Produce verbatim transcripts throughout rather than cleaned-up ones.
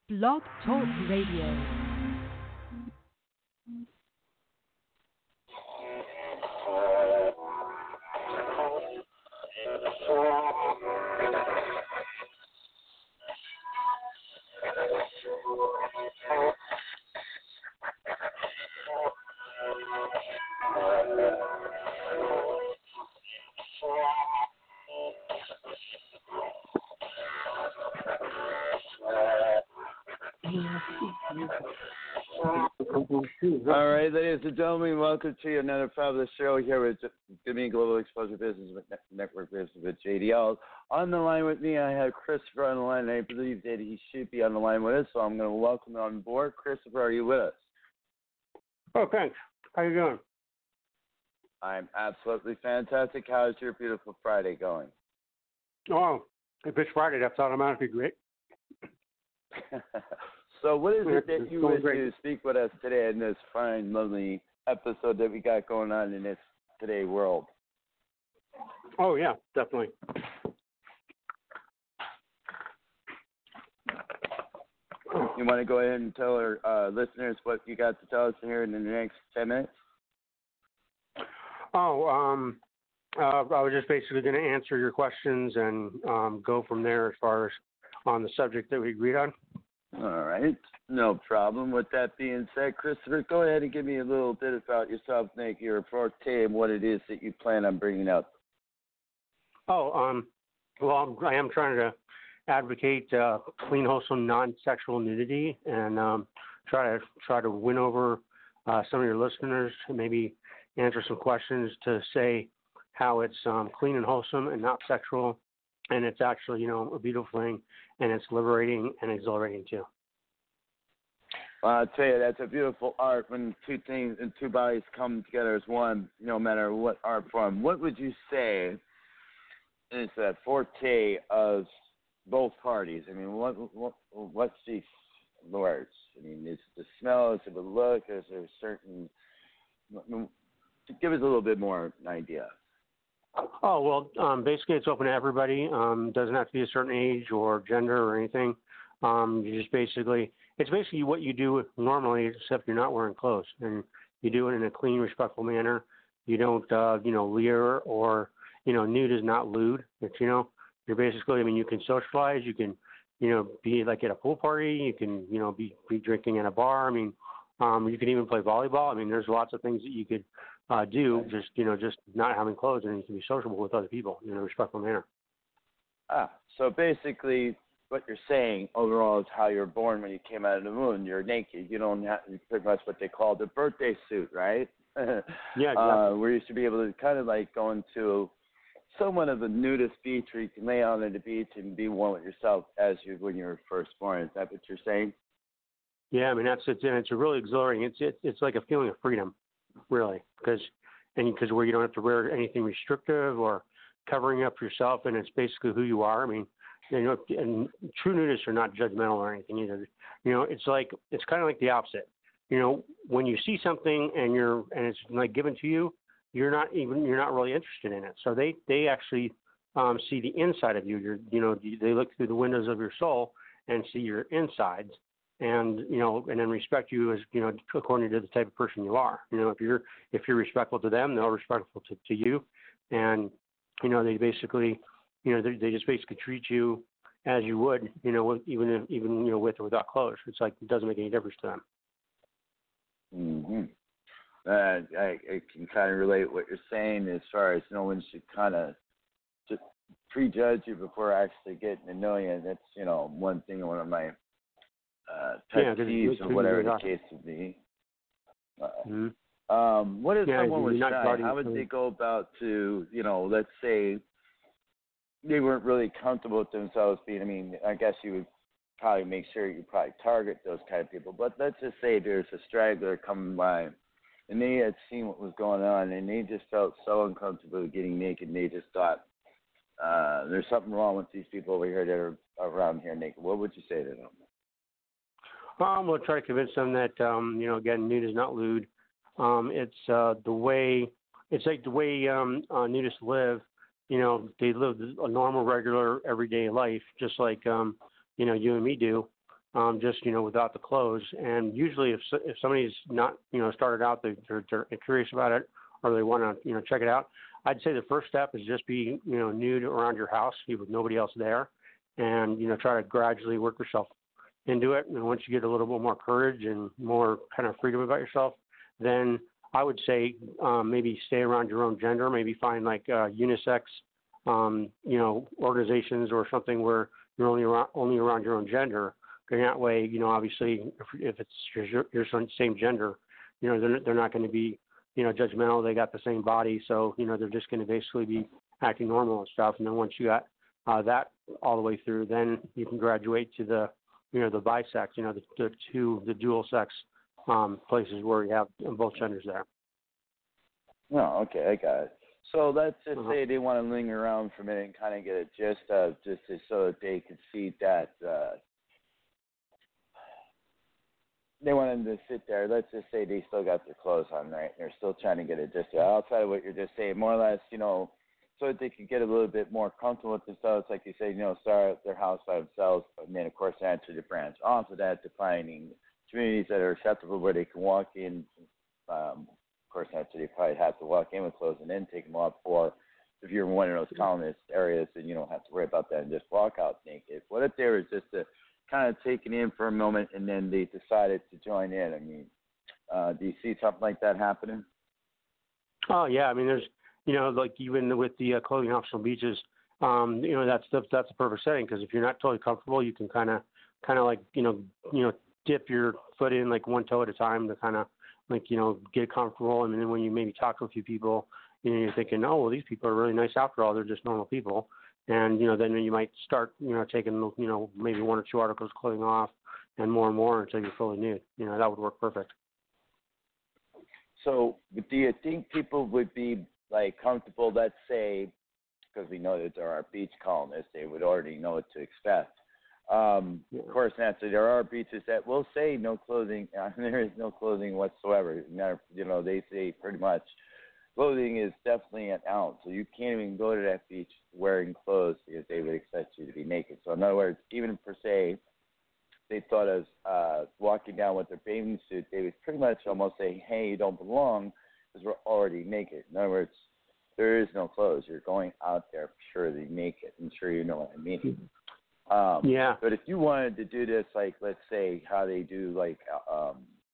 Blog Talk Radio. All right, ladies and gentlemen, welcome to another fabulous show here with Dominion Global Exposure Business Network Business with J D L. On the line with me, I have Christopher on the line, and I believe that he should be on the line with us, so I'm going to welcome him on board. Christopher, are you with us? Oh, thanks. How you doing? I'm absolutely fantastic. How's your beautiful Friday going? Oh, if it's Friday, that's automatically great. So what is it that It's you going wish great. to speak with us today in this fine, lovely episode that we got going on in this today world? Oh, yeah, definitely. You want to go ahead and tell our uh, listeners what you got to tell us here in the next ten minutes? Oh, um, uh, I was just basically going to answer your questions and um, go from there as far as on the subject that we agreed on. All right, no problem. With that being said, Christopher, go ahead and give me a little bit about yourself, Nick, your forte, and what it is that you plan on bringing up. Oh, um, well, I'm, I am trying to advocate uh, clean, wholesome, non-sexual nudity, and um, try to try to win over uh, some of your listeners, and maybe answer some questions to say how it's um, clean and wholesome and not sexual, and it's actually, you know, a beautiful thing, and it's liberating and exhilarating too. Well, I'll tell you, that's a beautiful art when two things and two bodies come together as one, no matter what art form. What would you say is that forte of both parties? I mean, what, what what's the words? I mean, is it the smell? Is it the look? Is there a certain? Give us a little bit more idea. Oh, well, um, basically it's open to everybody. Um, doesn't have to be a certain age or gender or anything. Um, you just basically, it's basically what you do normally, except you're not wearing clothes. And you do it in a clean, respectful manner. You don't, uh, you know, leer or, you know, nude is not lewd. It's, you know, you're basically, I mean, you can socialize. You can, you know, be like at a pool party. You can, you know, be, be drinking in a bar. I mean, um, you can even play volleyball. I mean, there's lots of things that you could Uh, do just you know just not having clothes, and you can be sociable with other people in a respectful manner. Ah, so basically, what you're saying overall is how you're born when you came out of the moon. You're naked. You don't have pretty much what they call the birthday suit, right? Yeah, exactly. Uh, where you should be able to kind of like go into somewhat of a nudist beach where you can lay out on the beach and be one with yourself as you when you were first born. Is that what you're saying? Yeah, I mean that's it's and it's a really exhilarating. It's it, it's like a feeling of freedom. Really, because and because where you don't have to wear anything restrictive or covering up yourself, and it's basically who you are. I mean, you know, and true nudists are not judgmental or anything either. You know, it's like it's kind of like the opposite. You know, when you see something and you're and it's like given to you, you're not even you're not really interested in it. So they they actually um, see the inside of you. You're you know they look through the windows of your soul and see your insides. And you know, and then respect you as you know, according to the type of person you are. You know, if you're if you're respectful to them, they're respectful to, to you, and you know, they basically, you know, they, they just basically treat you as you would, you know, with, even if, even you know, with or without clothes. It's like it doesn't make any difference to them. Mm-hmm. Uh, I, I can kind of relate what you're saying as far as no one should kind of just prejudge you before actually getting to know you. That's you know one thing. One of my Uh, pet Yeah, peeves or whatever the case would be. Uh, mm-hmm. um, what if Yeah, someone was you're not shy? guarding How would yourself. they go about to, you know, let's say they weren't really comfortable with themselves being, I mean, I guess you would probably make sure you probably target those kind of people. But let's just say there's a straggler coming by and they had seen what was going on and they just felt so uncomfortable getting naked and they just thought, uh, there's something wrong with these people over here that are around here naked. What would you say to them? Um, we'll try to convince them that, um, you know, again, nude is not lewd. Um, it's uh, the way, it's like the way um, uh, nudists live. You know, they live a normal, regular, everyday life, just like, um, you know, you and me do. um, just you know without the clothes. And usually, if if somebody's not you know started out, they, they're, they're curious about it or they want to you know check it out. I'd say the first step is just be you know nude around your house with nobody else there, and you know try to gradually work yourself into it. And once you get a little bit more courage and more kind of freedom about yourself, then I would say um, maybe stay around your own gender. Maybe find like uh, unisex, um, you know, organizations or something where you're only around, only around your own gender. And that way, you know, obviously, if, if it's your, your same gender, you know, they're, they're not going to be, you know, judgmental. They got the same body, so you know, they're just going to basically be acting normal and stuff. And then once you got uh, that all the way through, then you can graduate to the, you know, the bisex, you know, the, the two, the dual sex um, places where you have both genders there. Oh, okay, I got it. So let's just uh-huh. say they want to linger around for a minute and kind of get a gist of just to, so that they can see that uh, they want them to sit there. Let's just say they still got their clothes on, right? They're still trying to get a gist of outside of what you're just saying, more or less, you know, so that they can get a little bit more comfortable with themselves, like you say, you know, start at their house by themselves, and then, of course, answer the branch off of that, defining communities that are acceptable where they can walk in. Um, of course, after they probably have to walk in with clothes and then take them off, or if you're in one of those colonist areas, then you don't have to worry about that and just walk out naked. What if there was just a kind of taken in for a moment and then they decided to join in? I mean, uh, do you see something like that happening? Oh, yeah. I mean, there's, you know, like even with the uh, clothing options on beaches, um, you know, that's the, that's the perfect setting because if you're not totally comfortable, you can kind of, kind of like, you know, you know, dip your foot in like one toe at a time to kind of like, you know, get comfortable. And then when you maybe talk to a few people, you know, you're thinking, oh, well, these people are really nice after all. They're just normal people. And, you know, then you might start, you know, taking, you know, maybe one or two articles of clothing off and more and more until you're fully nude. You know, that would work perfect. So do you think people would be, like, comfortable, let's say, because we know that there are beach colonists, they would already know what to expect. Um, yeah. Of course, naturally, there are beaches that will say no clothing. Uh, there is no clothing whatsoever. You know, they say pretty much clothing is definitely an out. So you can't even go to that beach wearing clothes because they would expect you to be naked. So in other words, even per se, they thought of uh, walking down with their bathing suit, they would pretty much almost say, hey, you don't belong because we're already naked. In other words, there is no clothes. You're going out there purely naked. I'm sure you know what I mean. Um, yeah. But if you wanted to do this, like, let's say how they do, like, um,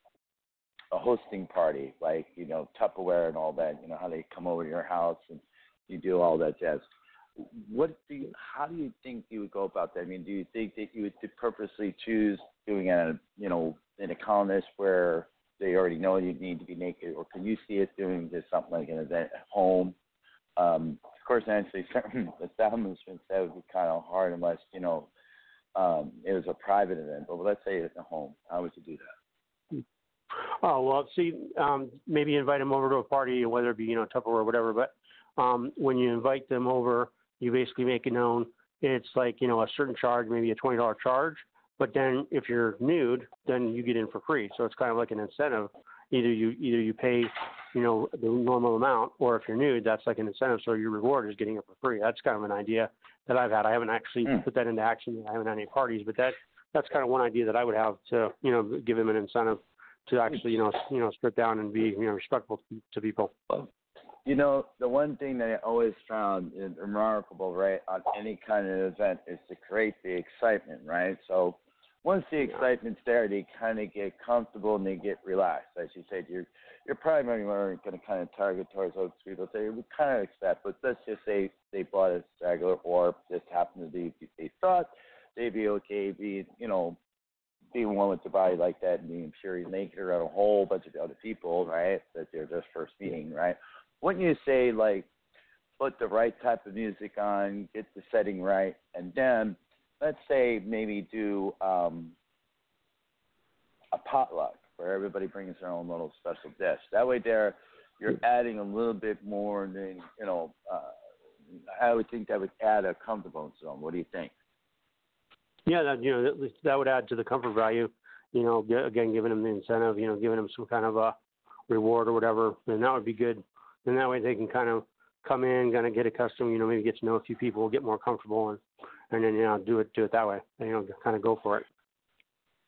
a hosting party, like, you know, Tupperware and all that, you know, how they come over to your house and you do all that jazz. What do you, how do you think you would go about that? I mean, do you think that you would purposely choose doing it, you know, in a colonist where they already know you need to be naked, or can you see it doing just something like an event at home? Um, of course, actually, certain establishments that would be kind of hard unless, you know, um, it was a private event. But let's say it's at home. How would you do that? Oh, well, see, um, maybe invite them over to a party, whether it be, you know, Tupperware or whatever. But um, when you invite them over, you basically make it known it's like, you know, a certain charge, maybe a twenty dollars charge. But then if you're nude, then you get in for free. So it's kind of like an incentive. Either you either you pay, you know, the normal amount, or if you're nude, that's like an incentive. So your reward is getting it for free. That's kind of an idea that I've had. I haven't actually mm. put that into action. I haven't had any parties, but that that's kind of one idea that I would have to, you know, give them an incentive to actually, you know, you know, strip down and be, you know, respectful to people. You know, the one thing that I always found is remarkable, right, on any kind of event is to create the excitement, right? So once the excitement's there, they kind of get comfortable and they get relaxed. As you said, you're you're probably going to kind of target towards those people. They would kind of expect, but let's just say they bought a straggler or just happened to be, they thought they'd be okay being, you know, being one with the body like that and being pure naked around a whole bunch of other people, right, that they're just first meeting, right? Wouldn't you say, like, put the right type of music on, get the setting right, and then let's say maybe do um, a potluck where everybody brings their own little special dish. That way there you're adding a little bit more than, you know, uh, I would think that would add a comfort zone. What do you think? Yeah, that, you know, that, that would add to the comfort value, you know, again, giving them the incentive, you know, giving them some kind of a reward or whatever, and that would be good. And that way they can kind of come in, kind of get accustomed, you know, maybe get to know a few people, get more comfortable, and, and then, you know, do it do it that way, and, you know, kind of go for it.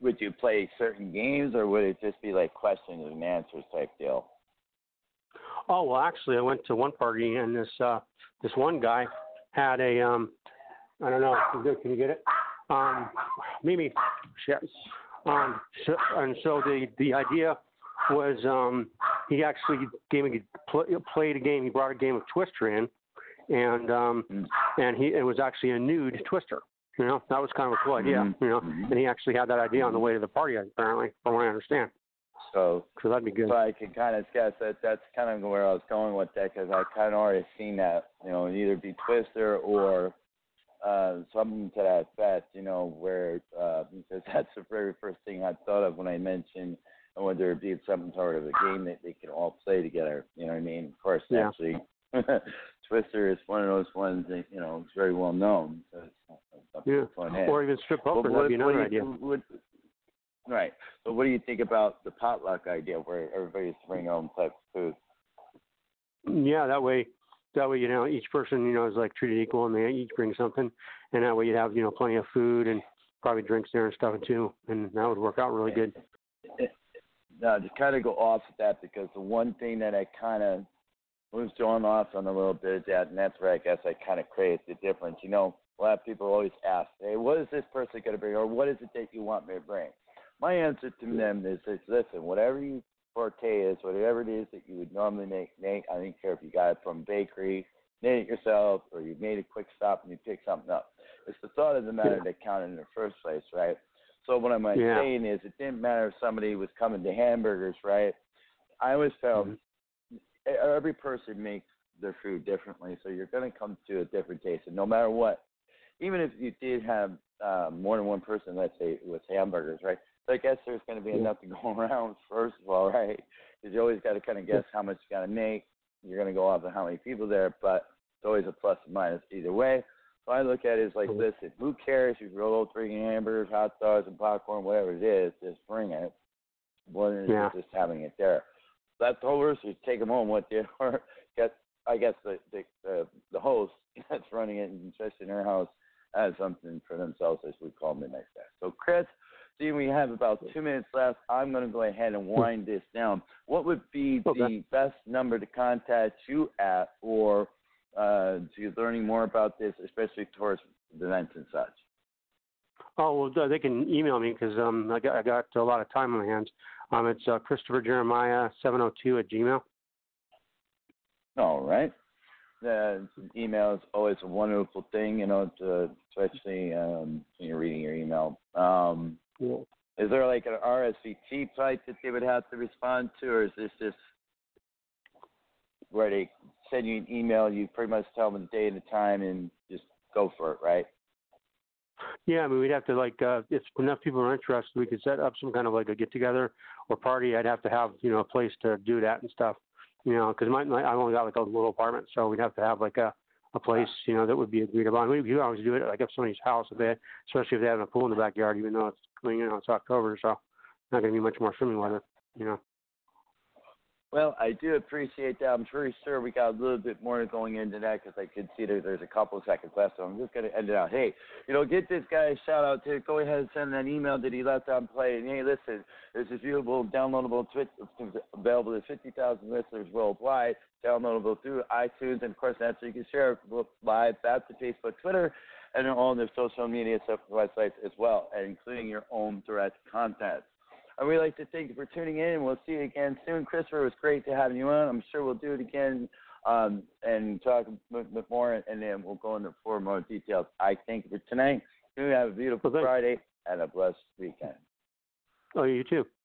would you play certain games, or would it just be like questions and answers type deal? Oh well, actually, I went to one party, and this uh, this one guy had a um, I don't know, can you get it? Um, Mimi, shit. Um, so, and so the the idea was um, he actually gave me played a game. He brought a game of Twister in, and um, mm. and he it was actually a nude Twister. You know, that was kind of a cool idea. Mm-hmm. You know, mm-hmm. and he actually had that idea on the way to the party, apparently, from what I understand. So, so that'd be good. So I can kind of guess that that's kind of where I was going with that, because I kind of already seen that. You know, either be Twister or uh, something to that effect. You know, where uh, because that's the very first thing I thought of when I mentioned whether it be something sort of a game that they can all play together. You know what I mean? Of course, yeah. actually, Twister is one of those ones that, you know, is very well known. So it's yeah. fun or even strip poker, that'd be another idea. Would, right. But what do you think about the potluck idea, where everybody's bringing their own type of food? Yeah, that way, that way, you know, each person, you know, is like treated equal, and they each bring something, and that way you have, you know, plenty of food and probably drinks there and stuff too, and that would work out really good. Now, to kind of go off of that, because the one thing that I kind of was going off on a little bit of that, and that's where I guess I kind of create the difference. You know, a lot of people always ask, hey, what is this person going to bring, or what is it that you want me to bring? My answer to them is, is listen, whatever you forte is, whatever it is that you would normally make, make, I don't care if you got it from a bakery, made it yourself, or you made a quick stop and you picked something up. It's the thought of the matter yeah. that counted in the first place, right? So what I'm yeah. saying is, it didn't matter if somebody was coming to hamburgers, right? I always found mm-hmm. every person makes their food differently, so you're going to come to a different taste. And no matter what, even if you did have uh, more than one person, let's say, with hamburgers, right? So I guess there's going to be yeah. enough to go around, first of all, right? Because you always got to kind of guess how much you got to make. You're going to go off of how many people there, but it's always a plus and minus either way. So I look at it as like, listen, who cares if you're all bringing hamburgers, hot dogs, and popcorn, whatever it is, just bring it. More than yeah. just having it there. Leftovers, you take them home with you, or get, I guess the the, the the host that's running it, and just in her house, has something for themselves, as we call Midnight Stack. So, Chris, seeing we have about two minutes left, I'm going to go ahead and wind this down. What would be okay. the best number to contact you at, or uh, to learning more about this, especially towards the events and such? Oh, well, they can email me because um, I got I got a lot of time on my hands. Um, it's uh, Christopher Jeremiah seven oh two at Gmail. All right. Uh, email is always a wonderful thing, you know, to, especially um, when you're reading your email. Um, yeah. Is there like an R S V P type that they would have to respond to, or is this just where they send you an email, you pretty much tell them the day and the time and just go for it, right? Yeah, I mean, we'd have to, like, uh, if enough people are interested, we could set up some kind of, like, a get-together or party. I'd have to have, you know, a place to do that and stuff, you know, because my, my, I've only got, like, a little apartment, so we'd have to have, like, a, a place, you know, that would be agreed upon. We could always do it, like, at somebody's house, if they, especially if they have a pool in the backyard, even though it's, you know, it's October, so not going to be much more swimming weather, you know. Well, I do appreciate that. I'm pretty sure we got a little bit more going into that because I could see that there's a couple of seconds left, so I'm just going to end it out. Hey, you know, get this guy a shout-out to go ahead and send that email that he left on play. And, hey, listen, this is viewable, downloadable, Twitch, available to fifty thousand listeners worldwide, downloadable through iTunes, and, of course, that's so you can share it live, that's to Facebook, Twitter, and all their social media stuff, websites as well, including your own direct content. I would like to thank you for tuning in, and we'll see you again soon. Christopher, it was great to have you on. I'm sure we'll do it again um, and talk a bit more, and then we'll go into four more details. I thank you for tonight. You have a beautiful well, Friday and a blessed weekend. Oh, you too.